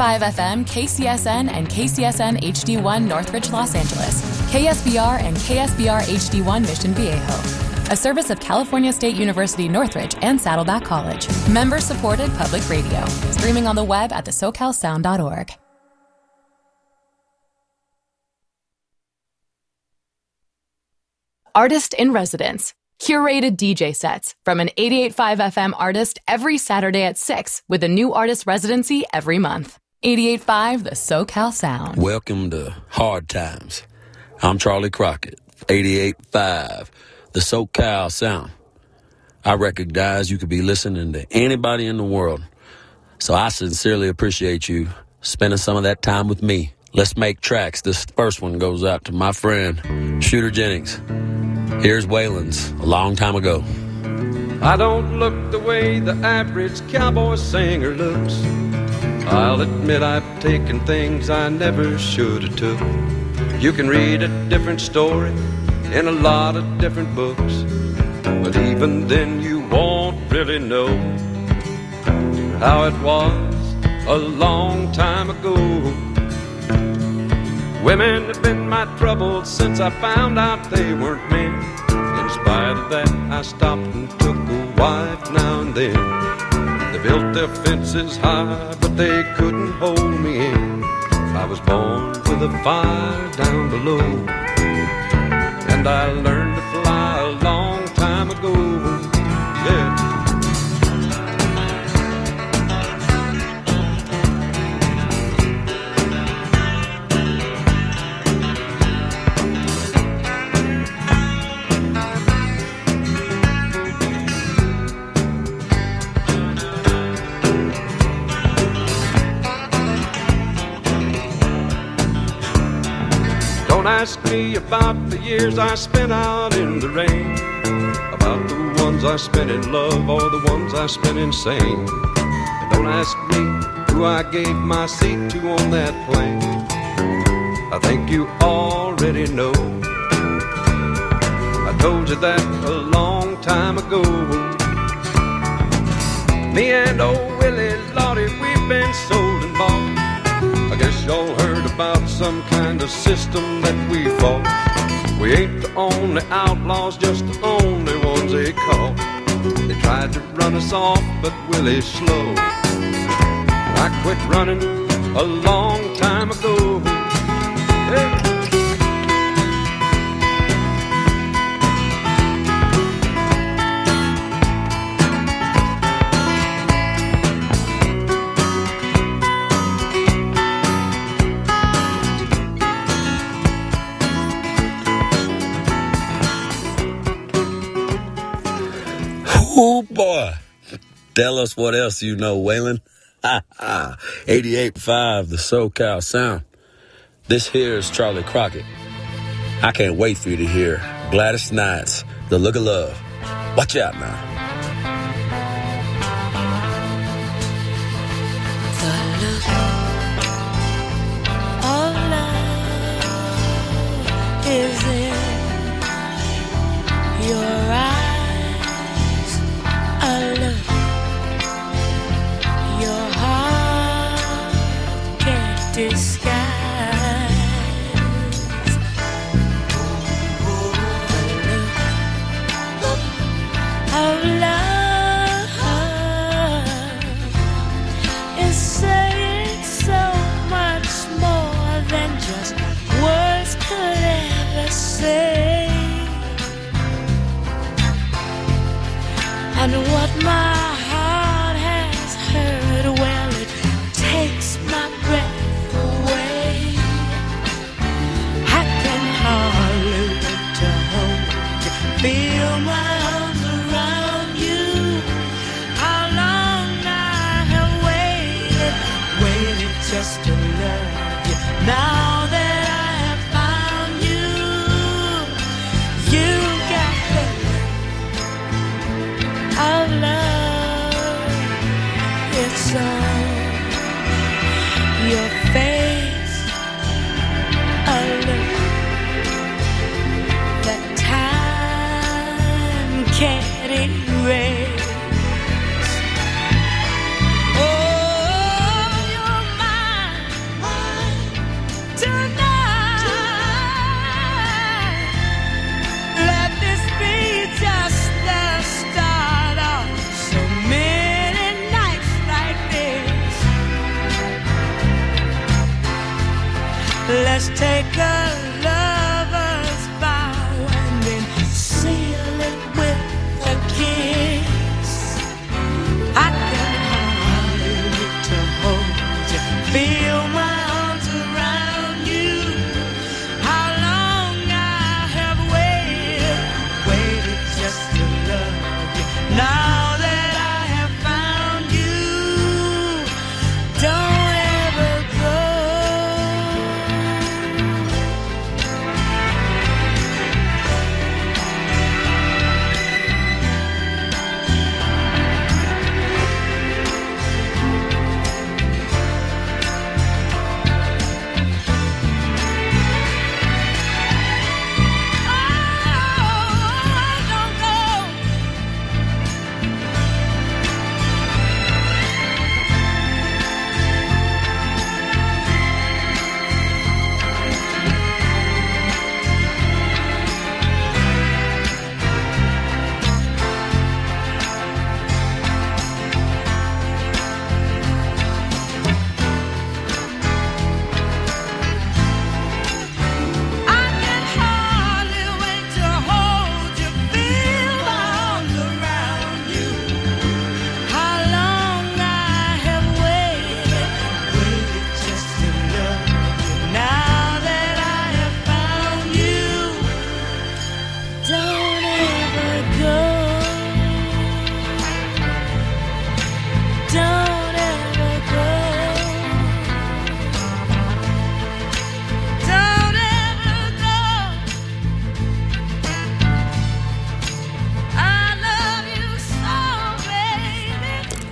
88.5 FM, KCSN, and KCSN HD1 Northridge, Los Angeles. KSBR and KSBR HD1 Mission Viejo. A service of California State University Northridge and Saddleback College. Member-supported public radio. Streaming on the web at thesocalsound.org. Artist in Residence. Curated DJ sets from an 88.5 FM artist every Saturday at 6 with a new artist residency every month. 88.5 The SoCal Sound. Welcome to Hard Times. I'm Charlie Crockett, 88.5 The SoCal Sound. I recognize you could be listening to anybody in the world, so I sincerely appreciate you spending some of that time with me. Let's make tracks. This first one goes out to my friend, Shooter Jennings. Here's Waylon's A Long Time Ago. I don't look the way the average cowboy singer looks. I'll admit I've taken things I never should have took. You can read a different story in a lot of different books, but even then you won't really know how it was a long time ago. Women have been my trouble since I found out they weren't men. In spite of that, I stopped and took a wife now and then. They built their fences high, but they couldn't hold me in. I was born with a fire down below, and I learned to fly a long time ago. Yeah. Don't ask me about the years I spent out in the rain, about the ones I spent in love or the ones I spent insane. And don't ask me who I gave my seat to on that plane. I think you already know. I told you that a long time ago. Me and old Willie Lottie, we've been sold and bought. I guess y'all heard about some kind of system that we fought. We ain't the only outlaws, just the only ones they caught. They tried to run us off, but Willie's slow. I quit running a long time ago. Hey. Oh, boy. Tell us what else you know, Waylon. 88.5, the SoCal Sound. This here is Charlie Crockett. I can't wait for you to hear Gladys Knight's The Look of Love. Watch out now. The look of love is in your eyes. A look your heart can't disguise. The look of love is saying so much more than just words could ever say. And what my heart has heard, well, it takes my breath away. I can hardly wait to hold you, feel my arms around you. How long I have waited just to love you. Now that I have found you, you got the of love, it's on your face, a look that time can't erase. Oh, you're my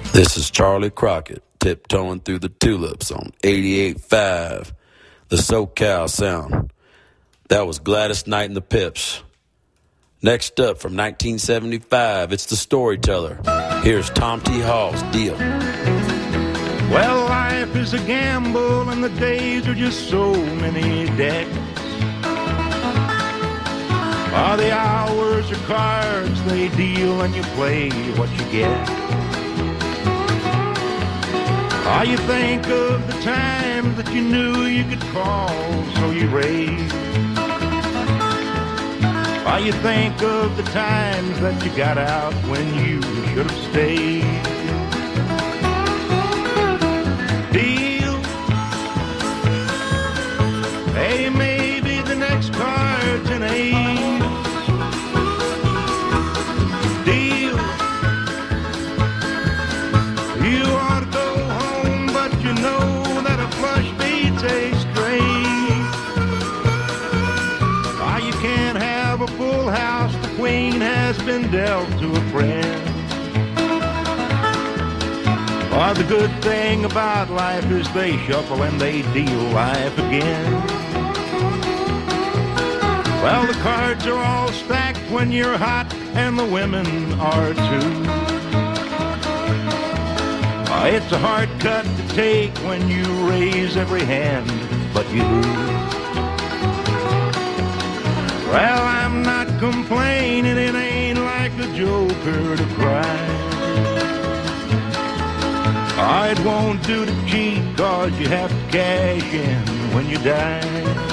This is Charlie Crockett, tiptoeing through the tulips on 88.5, the SoCal sound. That was Gladys Knight and the Pips. Next up, from 1975, it's The Storyteller. Here's Tom T. Hall's Deal. Well, life is a gamble and the days are just so many decks. The hours are cards they deal and you play what you get. You think of the times that you knew you could call, so you raised. You think of the times that you got out when you should have stayed. Deal. Hey, maybe the next card's an ace. Deal. You ought to go home, but you know that a flush beats a straight. You can't have a full house, the queen has been dealt to a friend. The good thing about life is they shuffle and they deal life again. Well, the cards are all stacked when you're hot and the women are too. It's a hard cut to take when you raise every hand, but you lose. Well, I'm not complaining, it ain't like a joker to cry. It won't do to cheat, cause you have to cash in when you die.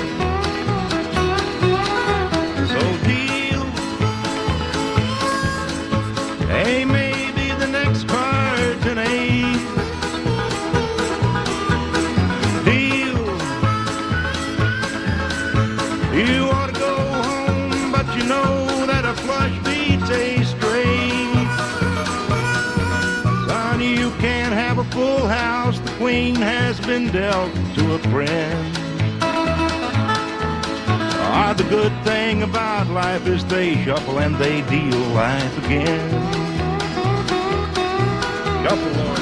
So deal. Hey, maybe the next card's an ace. Deal. You ought to go home, but you know that a flush beats a straight. Son, you can't have a full house, the queen has been dealt to a friend. The good thing about life is they shuffle and they deal life again. Shuffle, Lord,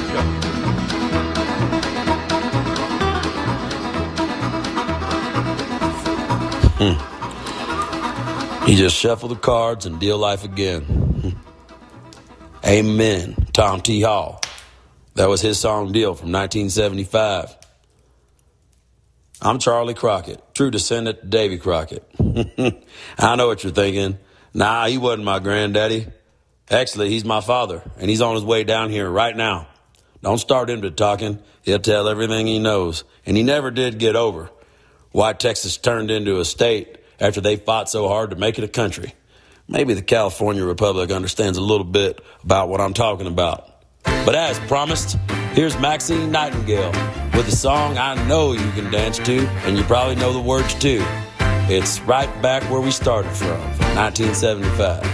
shuffle. You just shuffle the cards and deal life again. Amen. Tom T. Hall. That was his song Deal from 1975. I'm Charlie Crockett, true descendant of Davy Crockett. I know what you're thinking. Nah, he wasn't my granddaddy. Actually, he's my father, and he's on his way down here right now. Don't start him to talking. He'll tell everything he knows, and he never did get over why Texas turned into a state after they fought so hard to make it a country. Maybe the California Republic understands a little bit about what I'm talking about. But as promised, here's Maxine Nightingale with a song I know you can dance to, and you probably know the words too. It's Right Back Where We Started From 1975.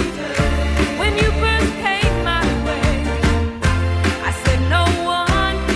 When you first came my way, I said no one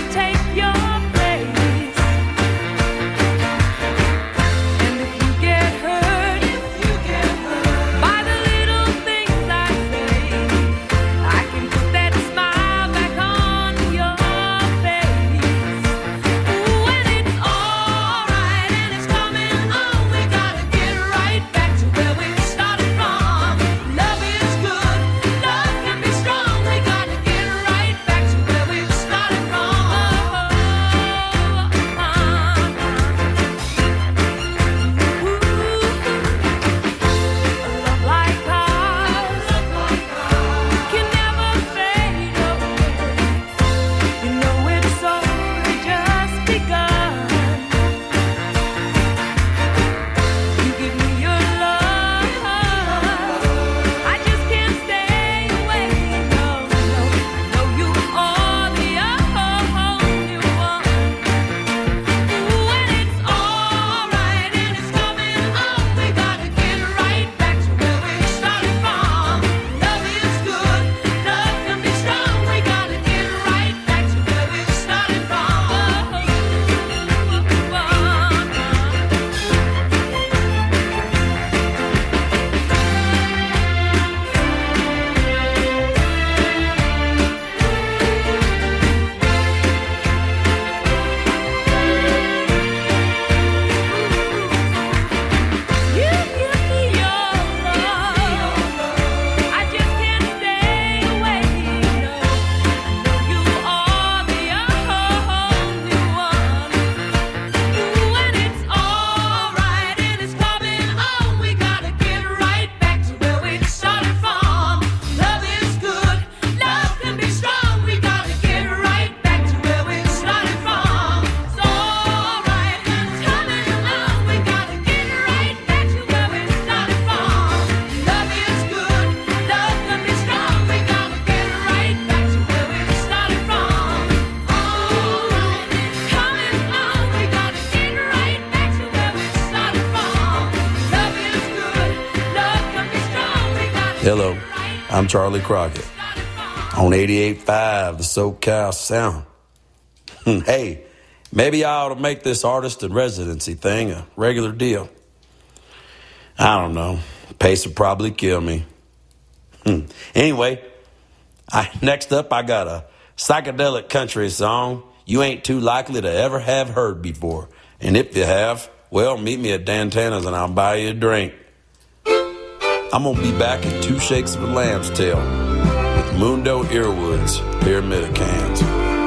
I'm Charlie Crockett on 88.5, the SoCal Sound. Hey, maybe I ought to make this artist in residency thing a regular deal. I don't know. Pace would probably kill me. Anyway, next up I got a psychedelic country song you ain't too likely to ever have heard before. And if you have, well, meet me at Dantana's and I'll buy you a drink. I'm going to be back in 2 shakes of a lamb's tail with Mundo Earwood's Pyramid of Cans.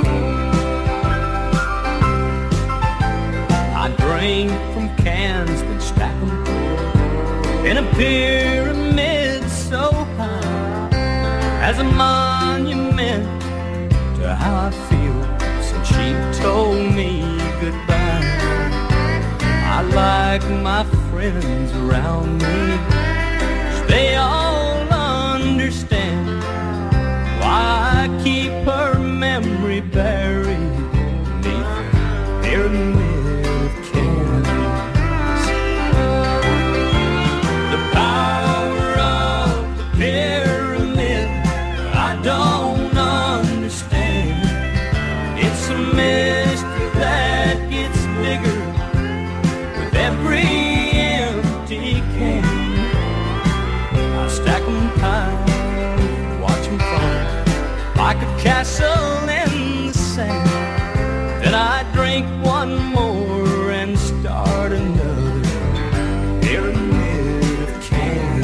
I drink from cans that stack them in a pyramid so high as a monument to how I feel since she told me goodbye. I like my friends around me, they all understand why I keep her memory buried beneath a pyramid of cans. The power of the pyramid I don't understand. It's a mystery that gets bigger with every empty can. Stack 'em high, watch 'em fall like a castle in the sand. Then I drink one more and start another pyramid of cans.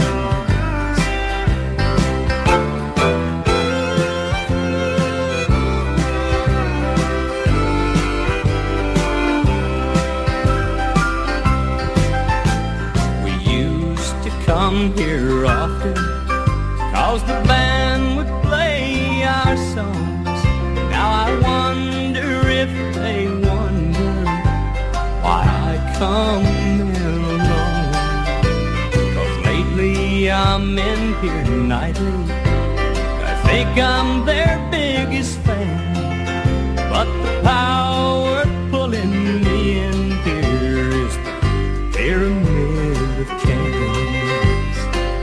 We used to come here often, 'cause the band would play our songs. Now I wonder if they wonder why I come in alone. 'Cause lately I'm in here nightly, I think I'm their biggest fan. But the power pulling me in here is the pyramid of cans.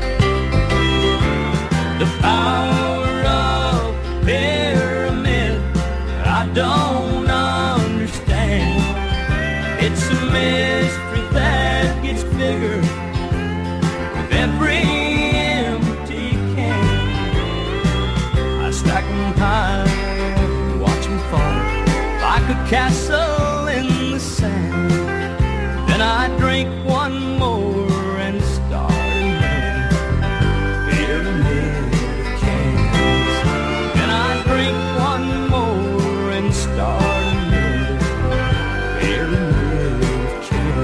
The power of pyramid I don't understand. It's a mystery that gets bigger with every empty can. I stack 'em high, watch 'em fall like a castle in the sand. Then I drink one more and start another pyramid of cans. Then I drink one more and start another pyramid of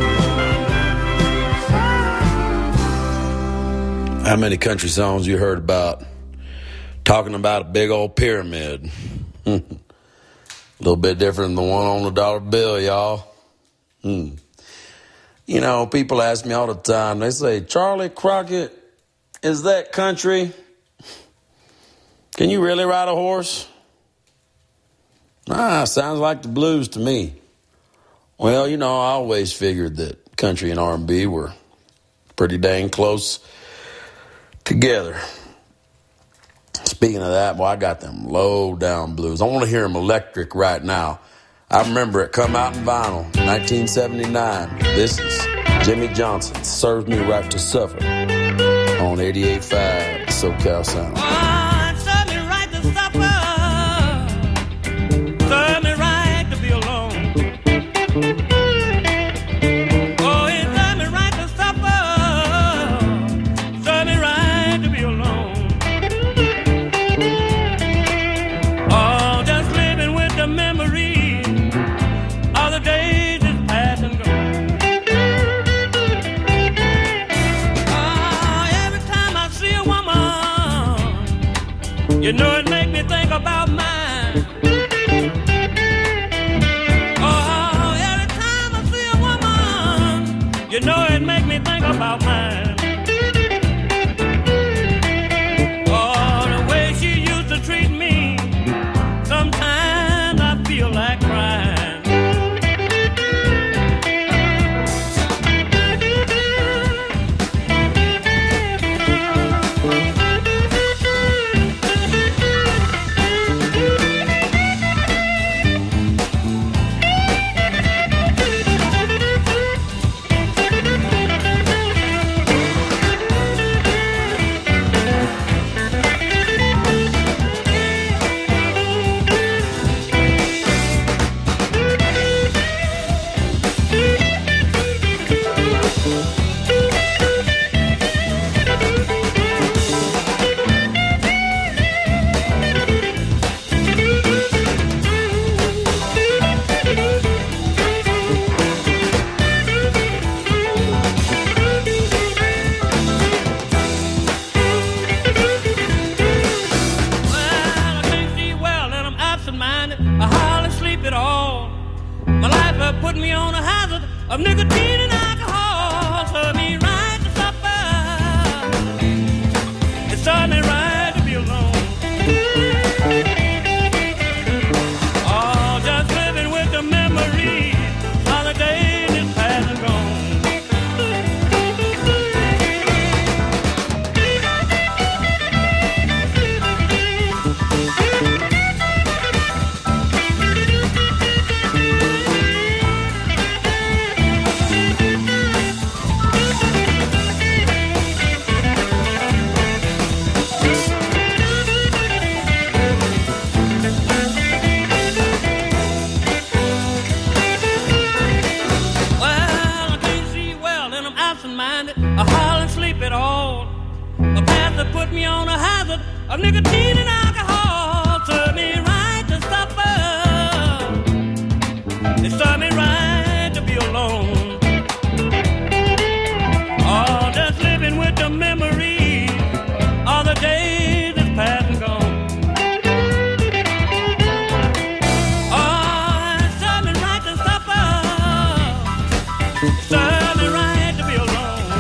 cans. How many country songs you heard about talking about a big old pyramid? A little bit different than the one on the dollar bill, y'all. You know, people ask me all the time, they say, Charlie Crockett, is that country? Can you really ride a horse? Sounds like the blues to me. Well, you know, I always figured that country and R&B were pretty dang close together. Speaking of that, well, I got them low down blues. I want to hear them electric right now. I remember it come out in vinyl, 1979. This is Jimmy Johnson, Serves Me Right to Suffer, on 88.5 SoCal Sound. Serve me right to suffer, serve me right to be alone. Oh, it serve me right to suffer, serve me right to be alone. Oh, just living with the memory of the days that pass and go. Oh, every time I see a woman, you know it make me think about mine. Oh, every time I see a woman, you know it make me think about mine. Oh, the way she used to treat me, sometimes I feel like crying. My life put me on a hazard of nicotine and alcohol. Served me right to supper. It served me right to be alone. Oh, just living with the memories of the days that past and gone. Put me on a hazard of nicotine and alcohol. Served me right to supper. It served me right to be alone. Oh, just living with the memories of the days that's past and gone. Oh, it served me right to supper. It served me right to be alone.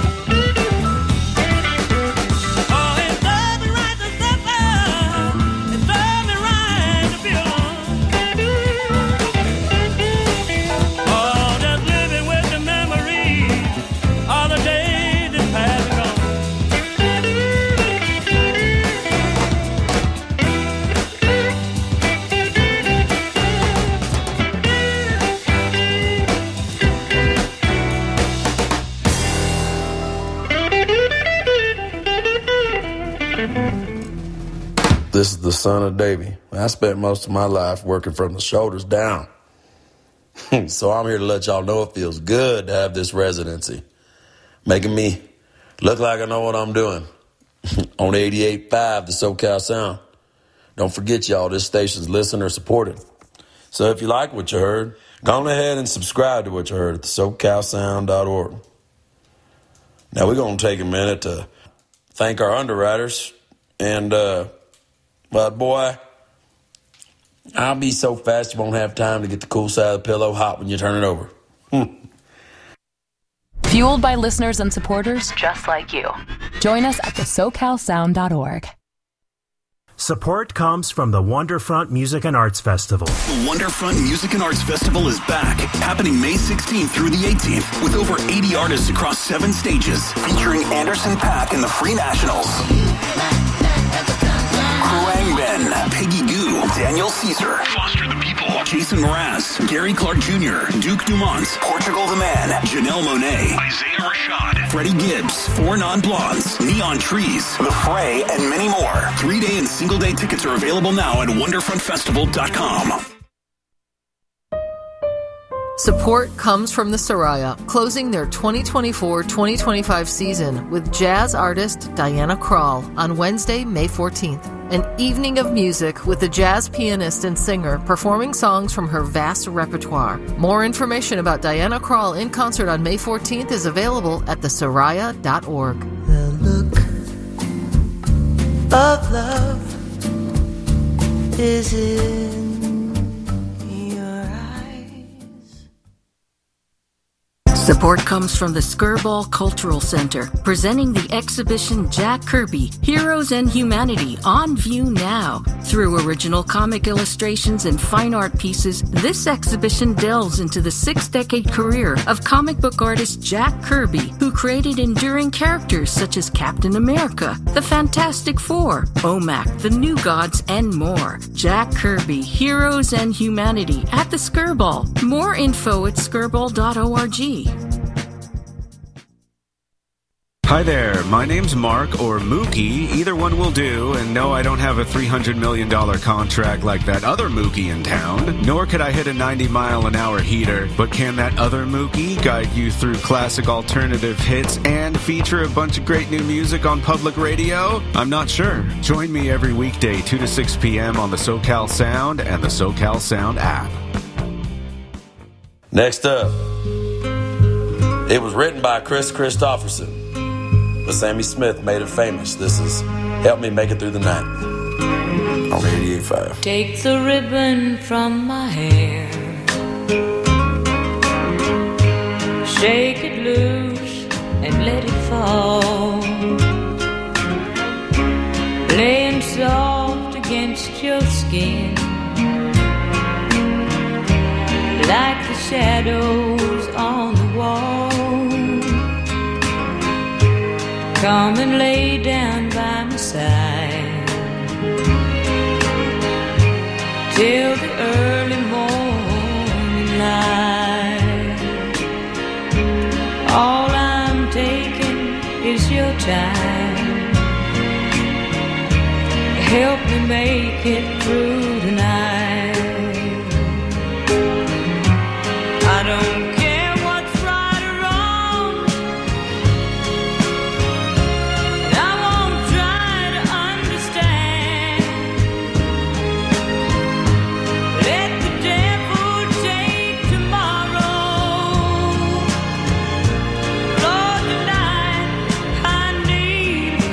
This is the son of Davy. I spent most of my life working from the shoulders down. So I'm here to let y'all know it feels good to have this residency, making me look like I know what I'm doing. On 88.5, the SoCal Sound. Don't forget, y'all, this station's listener supported. So if you like what you heard, go on ahead and subscribe to what you heard at the SoCalSound.org. Now we're going to take a minute to thank our underwriters. And, but boy, I'll be so fast you won't have time to get the cool side of the pillow hot when you turn it over. Fueled by listeners and supporters just like you. Join us at the SoCalSound.org. Support comes from the Wonderfront Music and Arts Festival. The Wonderfront Music and Arts Festival is back, happening May 16th through the 18th, with over 80 artists across 7 stages, featuring Anderson .Paak and the Free Nationals, Kruang Ben, Peggy Gou, Daniel Caesar, Foster the People, Jason Mraz, Gary Clark Jr., Duke Dumont, Portugal the Man, Janelle Monáe, Isaiah Rashad, Freddie Gibbs, 4 Non-Blondes, Neon Trees, The Fray, and many more. 3-day and single-day tickets are available now at wonderfrontfestival.com. Support comes from the Soraya, closing their 2024-2025 season with jazz artist Diana Krall on Wednesday, May 14th. An evening of music with the jazz pianist and singer performing songs from her vast repertoire. More information about Diana Krall in concert on May 14th is available at thesoraya.org. The look of love is in Support comes from the Skirball Cultural Center, presenting the exhibition Jack Kirby, Heroes and Humanity, on view now. Through original comic illustrations and fine art pieces, this exhibition delves into the 6-decade career of comic book artist Jack Kirby, who created enduring characters such as Captain America, the Fantastic Four, OMAC, the New Gods, and more. Jack Kirby, Heroes and Humanity at the Skirball. More info at skirball.org. Hi there, my name's Mark, or Mookie, either one will do, and no, I don't have a $300 million contract like that other Mookie in town, nor could I hit a 90-mile-an-hour heater, but can that other Mookie guide you through classic alternative hits and feature a bunch of great new music on public radio? I'm not sure. Join me every weekday 2 to 6 p.m. on the SoCal Sound and the SoCal Sound app. Next up, it was written by Chris Christopherson, but Sammy Smith made it famous. This is Help Me Make It Through the Night on 88.5. Take the ribbon from my hair, Shake it loose and let it fall, laying soft against your skin, like the shadows on the wall. Come and lay down by my side till the early morning light. All I'm taking is your time. Help me make it through tonight. I don't care what's right or wrong, and I won't try to understand. Let the devil take tomorrow. Lord, tonight I need a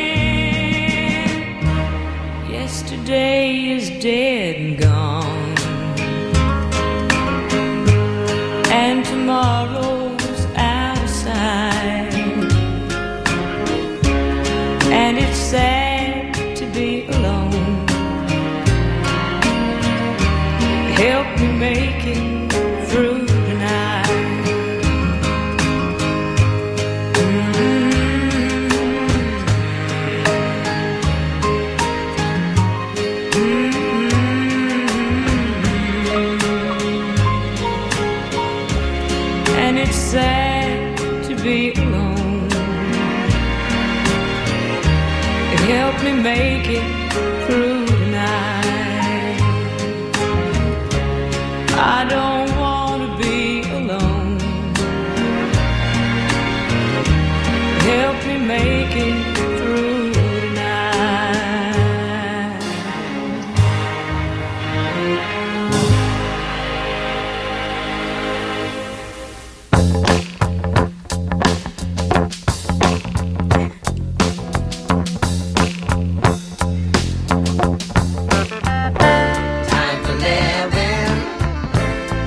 friend. Yesterday is dead and gone, and tomorrow's out of sight. And it's sad to be alone. Help me make it through tonight. And it's sad to be alone. Help me make it through tonight. I don't want to be alone. Help me make it through tonight. Time for living.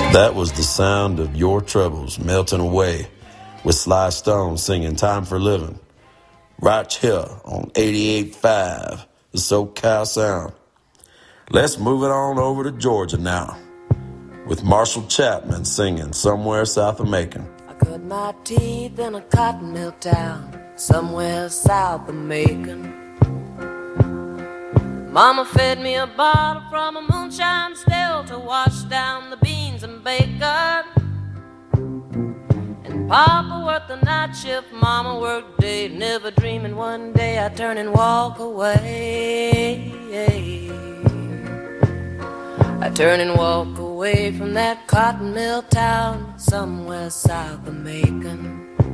That was the sound of Your Troubles Melting Away with Sly Stone singing Time for Living right here on 88.5, the SoCal Sound. Let's move it on over to Georgia now with Marshall Chapman singing Somewhere South of Macon. I cut my teeth in a cotton mill town somewhere south of Macon. Mama fed me a bottle from a moonshine still to wash down the beans and bacon. And Papa worked the night shift, Mama worked day, never dreaming one day I'd turn and walk away. I turn and walk away from that cotton mill town somewhere south of Macon.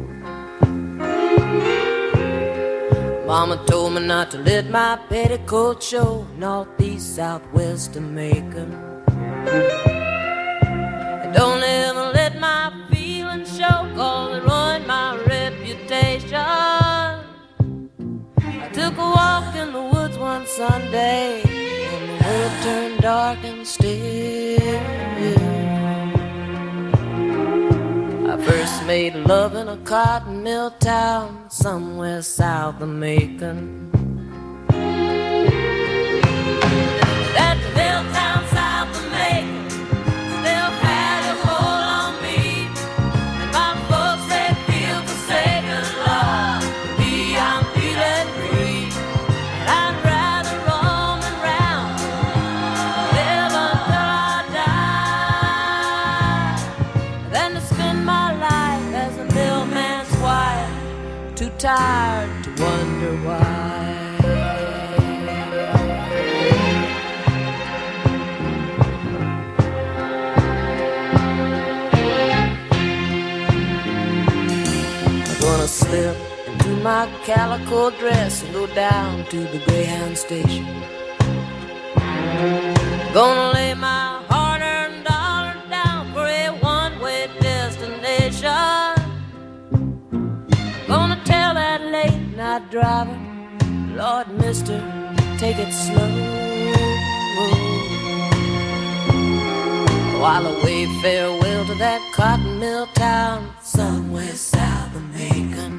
Mama told me not to let my petticoat show northeast, southwest of Macon. And don't ever let my feelings show, cause it ruined my reputation. I took a walk in the woods one Sunday, and the world turned dark and still. I first made love in a cotton mill town somewhere south of Macon. That mill town south of Macon still had a hold on me, and my folks they feel forsaken, Lord. Me, I'm feeling free, and I'd rather roam around, live until I die, than to spend my life as a millman's wife, too tired to wonder why. I'm gonna slip into my calico dress and go down to the Greyhound station. Gonna lay my hard-earned dollar down for a one-way destination. Gonna tell that late-night driver, Lord, mister, take it slow, while I wave farewell to that cotton mill town somewhere south of Macon.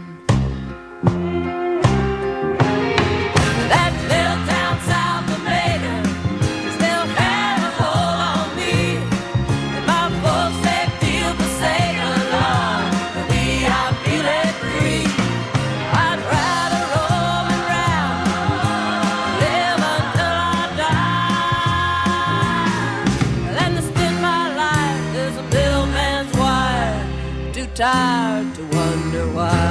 That mill town south of Macon still has a hold on me, and my folks they feel forsaken, Lord. For me, I'm feeling free. I'd rather roam around, live until I die, than to spend my life as a millman's wife, too tired to wonder why.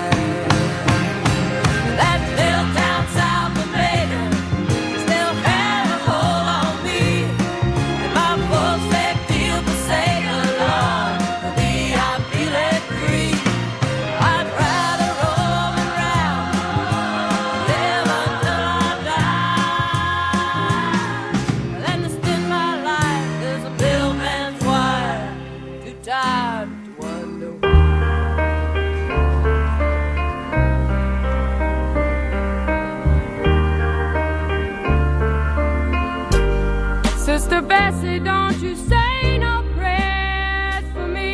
That mill town south of Macon still has a hold on me, and my folks they feel forsaken, Lord. For me, I'm feeling free. I'd rather roam around, live until I die, than to spend my life as a millman's wife, too tired to wonder why. Sister Bessie, don't you say no prayers for me.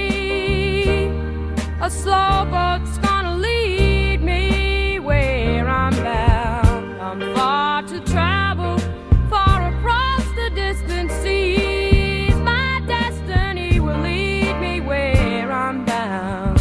A slow boat's gonna lead me where I'm bound. I'm far to travel, far across the distant seas. My destiny will lead me where I'm bound.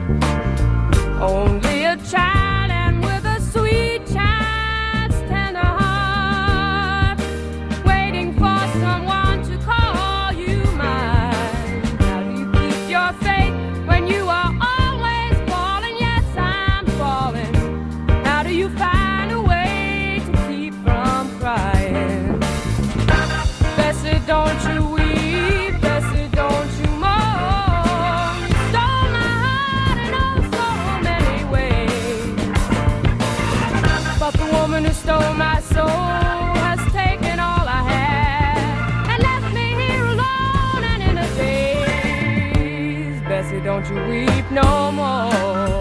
Only a child and with a sweet child's tender heart, waiting for someone to call you mine. How do you keep your faith when you are always falling? Yes, I'm falling. How do you find a way to keep from crying? Bessie, don't you weep. Bessie, don't you mourn. You stole my heart in oh so many ways, but the woman who stole my soul has taken all I had and left me here alone and in a daze. Bessie, don't you weep no more.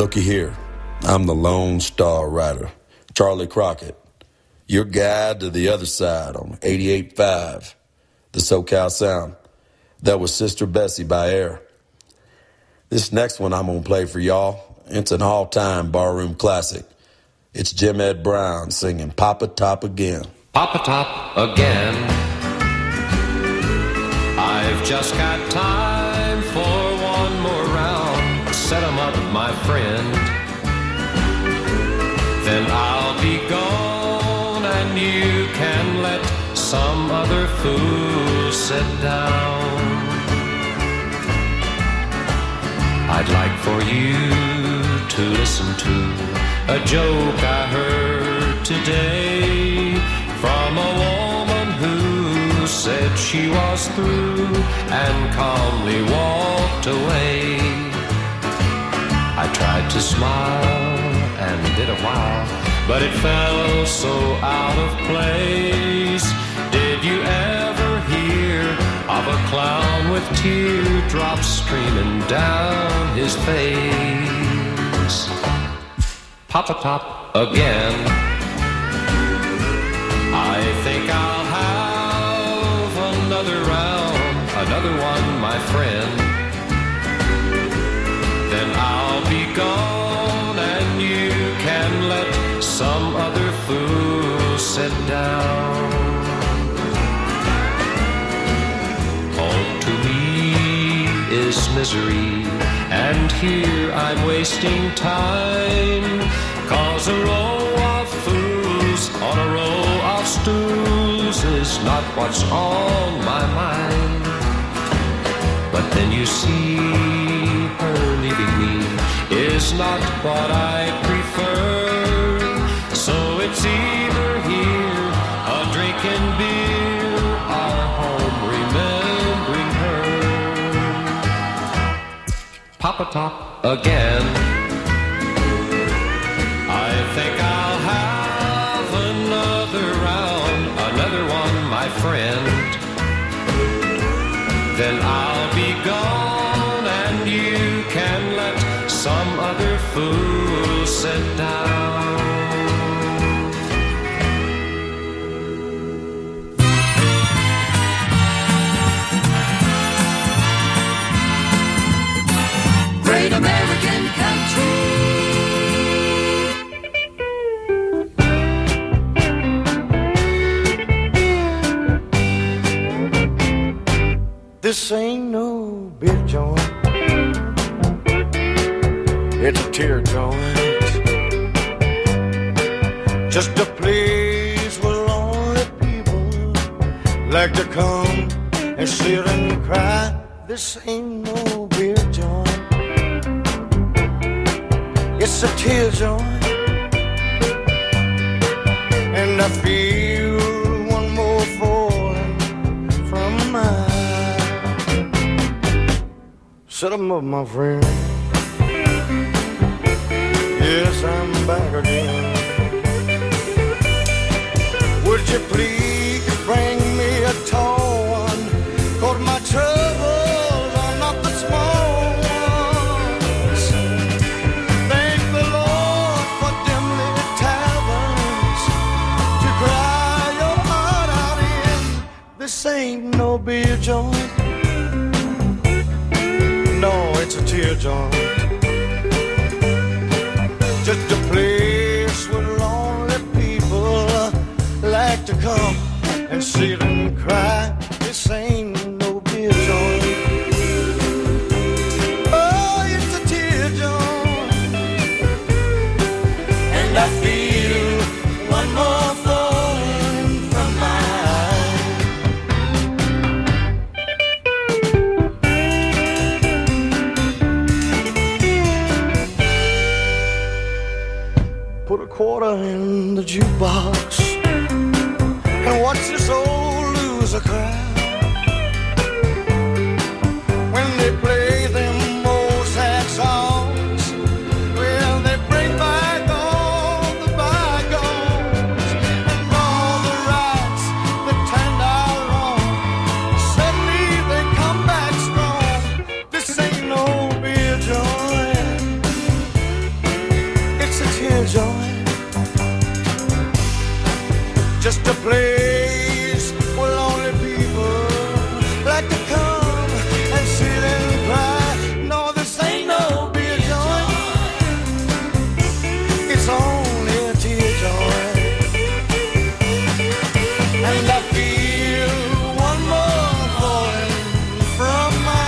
Looky here, I'm the Lone Star Rider, Charlie Crockett, your guide to the other side on 88.5, the SoCal Sound. That was Sister Bessie by Air. This next one I'm going to play for y'all, it's an all-time barroom classic. It's Jim Ed Brown singing Papa Top Again. Papa Top again. I've just got time for one more round. Set 'em up, my friend. Then I'll be gone and you can let some other fool sit down. I'd like for you to listen to a joke I heard today from a woman who said she was through and calmly walked away. I tried to smile and did a while, but it felt so out of place. Did you ever hear of a clown with teardrops streaming down his face? Papa Top again. I think I'll have another round, another one, my friend. Then I'll be gone and you can let some other fool sit down. Home to me is misery, and here I'm wasting time, 'cause a row of fools on a row of stools is not what's on my mind. But then you see, her leaving me is not what I prefer. So it's either here, a drinking beer, or home remembering her. Papa Top again. I think I'll have another round, another one, my friend. Then I'll be gone and you can let some other fool sit down. Great American country. This ain't no beer joint, it's a tear joint. Just a place where lonely people like to come and sit and cry. This ain't no beer joint, it's a tear joint. And I feel one more falling from my. Set 'em up, my friend. Yes, I'm back again. Would you please bring me a tall one? 'Cause my troubles are not the small ones. Thank the Lord for dimly taverns to cry your heart out in. This ain't no beer joint. No, it's a tear joint. Just a place where lonely people like to come and sit and cry. This ain't no beer joint. Oh, it's a tear joint. And I feel one more falling from my eye. Put a quarter in the jukebox and watch this old loser cry. and I feel one more falling from my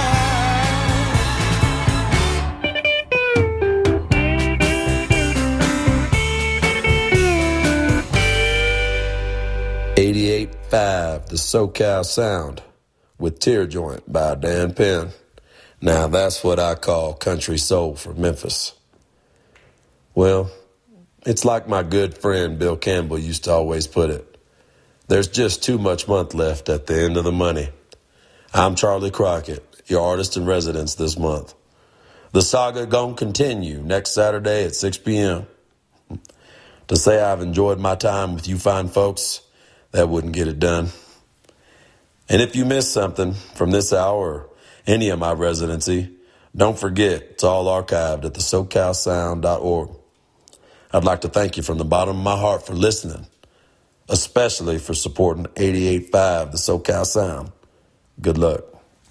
.88.5 The SoCal Sound with Tear Joint by Dan Penn. Now that's what I call country soul for Memphis. Well, it's like my good friend Bill Campbell used to always put it. There's just too much month left at the end of the money. I'm Charlie Crockett, your artist in residence this month. The saga gonna continue next Saturday at 6 p.m. To say I've enjoyed my time with you fine folks, that wouldn't get it done. And if you missed something from this hour or any of my residency, don't forget it's all archived at the SoCalSound.org. I'd like to thank you from the bottom of my heart for listening, especially for supporting 88.5 The SoCal Sound. Good luck.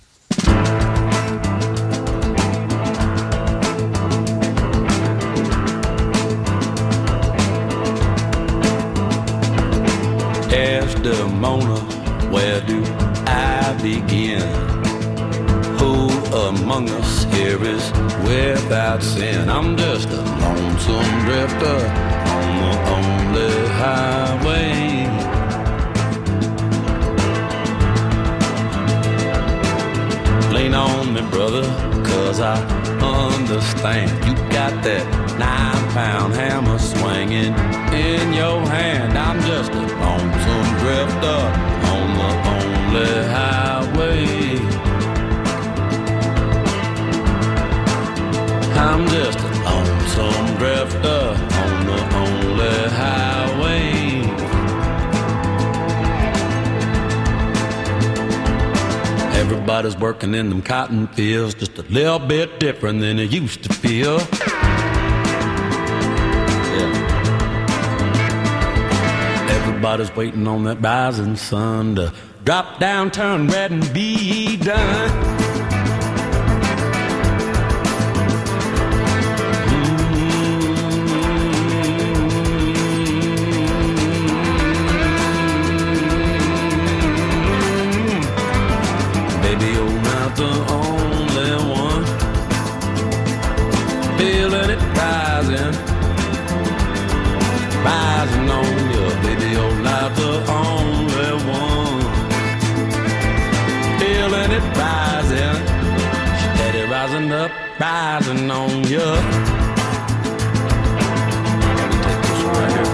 Desdemona, where do I begin? Who among us here is without sin? I'm just a lonesome drifter on the only highway. Lean on me, brother, 'cause I understand. You got that 9-pound hammer swinging in your hand. I'm just a lonesome drifter on the only highway. I'm just a lonesome drifter on the only highway. Everybody's working in them cotton fields just a little bit different than it used to feel. Yeah. Everybody's waiting on that rising sun to drop down, turn red, and be done. Baby, you're not the only one feeling it rising, rising on you. Baby, you're not the only one feeling it rising, steady rising up, rising on you. Let me take this one right here.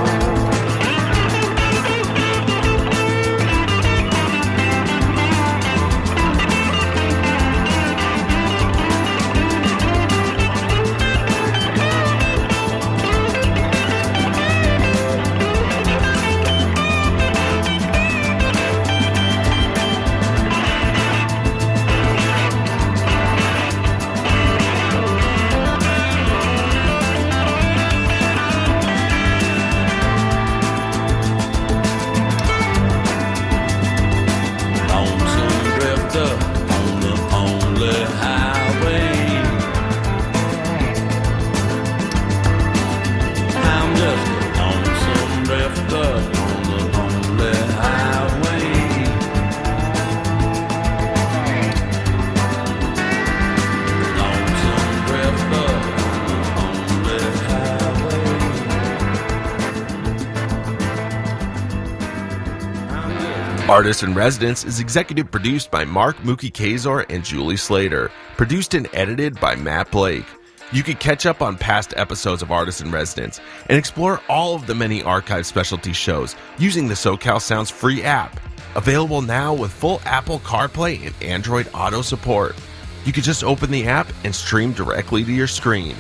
Artist in Residence is executive produced by Mark Mookie Kazor and Julie Slater. Produced and edited by Matt Blake. You can catch up on past episodes of Artist in Residence and explore all of the many archived specialty shows using the SoCal Sounds free app. Available now with full Apple CarPlay and Android Auto support. You can just open the app and stream directly to your screen.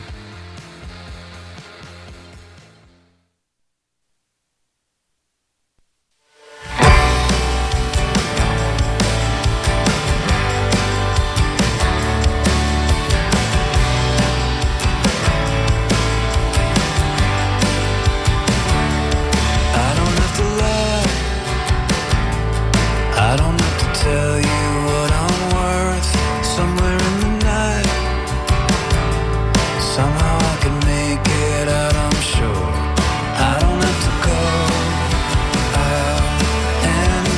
And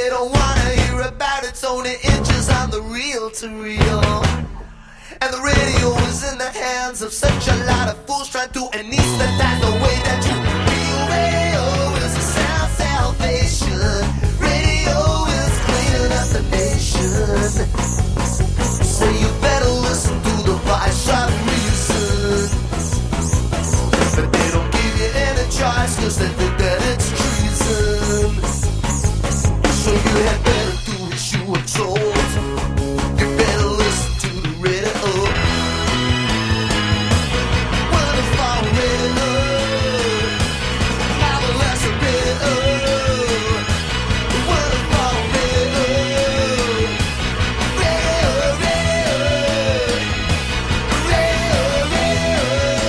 they don't wanna hear about it's only inches on the reel to reel. And the radio is in the hands of such a lot of fools trying to anesthetize the way that you feel. Radio is a sound salvation. Radio is cleaning up the nation. So you better listen to the voice of reason. But they don't give you any choice, cause they think that it's treason. So you had better do what you were told. You better listen to the radio. Wonderful radio. Now the less of radio. Wonderful radio. Radio, radio. Radio, radio.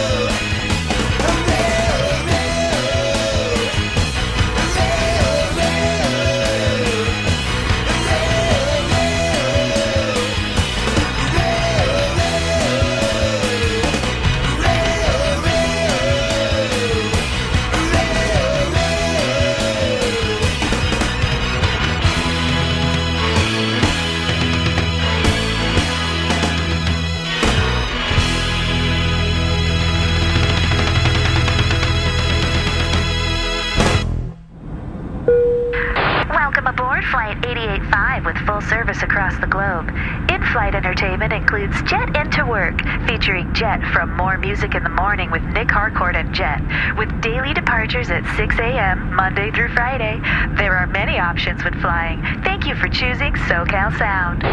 Welcome aboard Flight 885 with full service across the globe. In-flight entertainment includes Jet Into Work, featuring Jet from More Music in the Morning with Nick Harcourt and Jet, with daily departures at 6 a.m. Monday through Friday. There are many options when flying. Thank you for choosing SoCal Sound.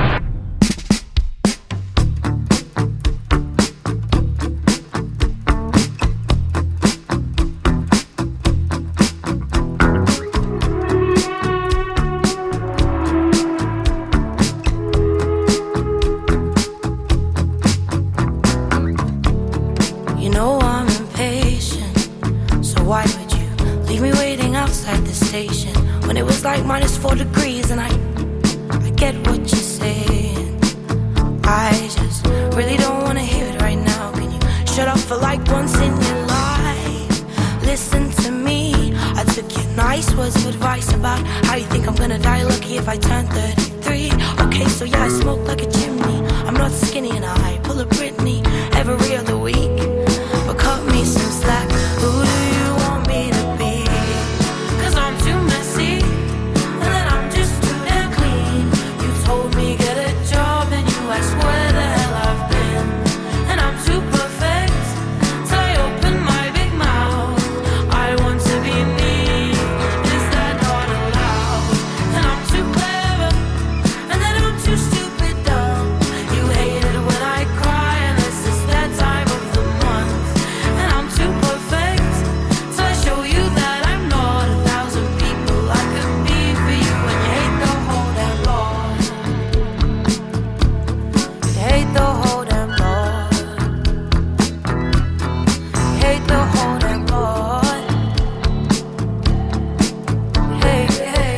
You know I'm impatient, so why would you leave me waiting outside the station when it was like -4 degrees? And I get what you're saying. I just really don't want to hear it right now. Can you shut up for like once in your life? Listen to me. I took your nice words of advice about how you think I'm gonna die lucky if I turn 33. Okay, so yeah, I smoke like a chimney. I'm not skinny and I pull a Britney every other week. But cut me some slack. Who do you want me to be? 'Cause I'm too messy, and then I'm just too damn clean. You told me get a job, and you asked where the hell I've been. And I'm too perfect, so I open my big mouth. I want to be me, is that not allowed? And I'm too clever, and then I'm too stupid dumb. You hate it when I cry, and this is that time of the month. And I'm too perfect, so I show you that I'm not 1,000 people I could be for you. And you hate the whole damn lot. You hate the whole damn lot. You hate the whole damn lot. Hey, hey.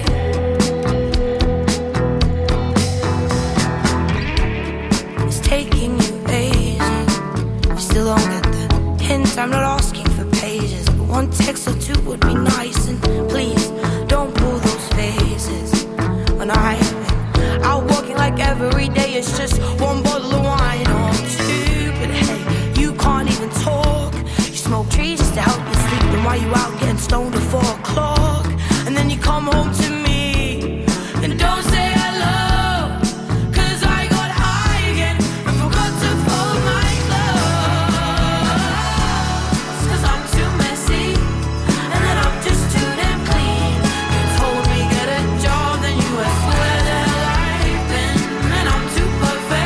It's taking you ages. You still don't get the hint. I'm not asking for pages, but one text or two would be nice. And please don't pull those faces when I've been out walking like every day. It's just one bottle of wine or two. But hey, you can't even talk. You smoke trees just to help you sleep. Then why you out getting stoned at 4 o'clock? And then you come home to me and don't say hello. 'Cause I got high again and forgot to fold my clothes. 'Cause I'm too messy, and then I'm just too damn clean. You told me get a job, then you asked where the hell I've been. And I'm too perfect,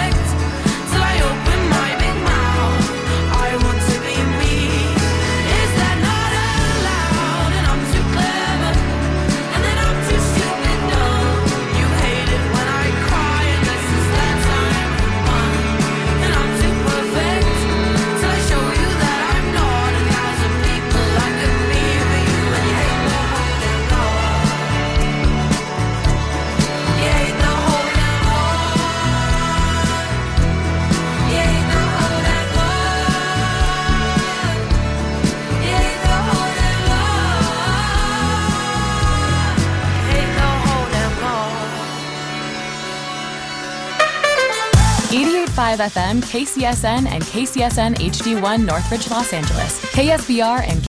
FM, KCSN, and KCSN HD1 Northridge, Los Angeles. KSBR and